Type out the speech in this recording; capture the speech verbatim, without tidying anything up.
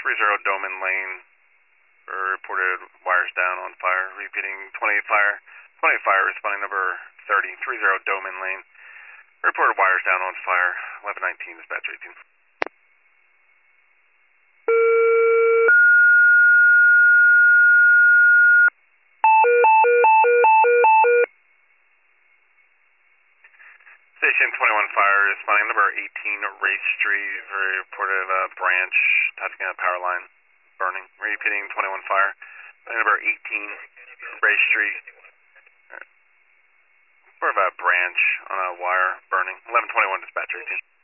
three zero Doman Lane. Reported wires down on fire. Repeating twenty-eight fire. twenty-eight fire responding number thirty, three zero Doman Lane. Reported wires down on fire. eleven nineteen dispatch eighteen. Station twenty-one fire responding number eighteen Race Street. Reported uh, branch touching a power line burning. Repeating twenty-one fire. Number eighteen Race Street. Sort of a branch on a wire burning. eleven twenty-one dispatch eighteen.